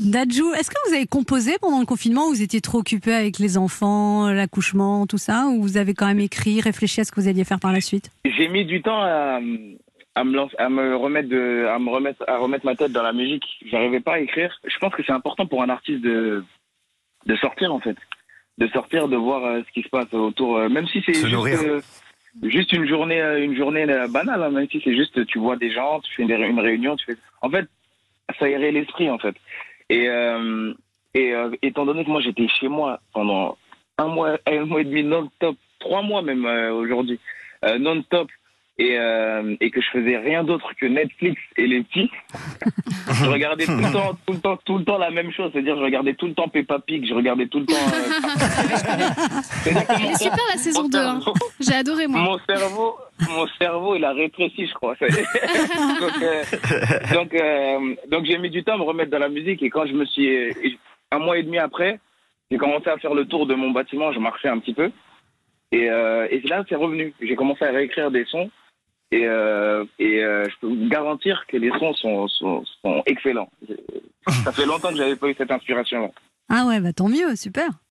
Dadju, est-ce que vous avez composé pendant le confinement ou vous étiez trop occupé avec les enfants, l'accouchement, tout ça, ou vous avez quand même écrit, réfléchi à ce que vous alliez faire par la suite? J'ai mis du temps à remettre ma tête dans la musique. J'arrivais pas à écrire. Je pense que c'est important pour un artiste de sortir, en fait. De sortir, de voir ce qui se passe autour. Même si c'est Se nourrir. juste une journée banale, hein, même si c'est juste, tu vois des gens, tu fais une réunion, tu fais... En fait, ça aérait l'esprit, en fait. Et étant donné que moi, j'étais chez moi pendant un mois et demi non-stop, 3 mois même aujourd'hui, non-stop, et que je faisais rien d'autre que Netflix et les petits, je regardais tout le temps la même chose. C'est-à-dire, je regardais tout le temps Peppa Pig, je regardais tout le temps... Elle est super la saison 2, hein. J'ai adoré moi. Mon cerveau, il a rétréci, je crois. Donc j'ai mis du temps à me remettre dans la musique, et quand je me suis... Un mois et demi après, j'ai commencé à faire le tour de mon bâtiment, je marchais un petit peu, et là, c'est revenu. J'ai commencé à réécrire des sons, et je peux vous garantir que les sons sont excellents. Ça fait longtemps que j'avais pas eu cette inspiration-là. Ah ouais, bah tant mieux, super.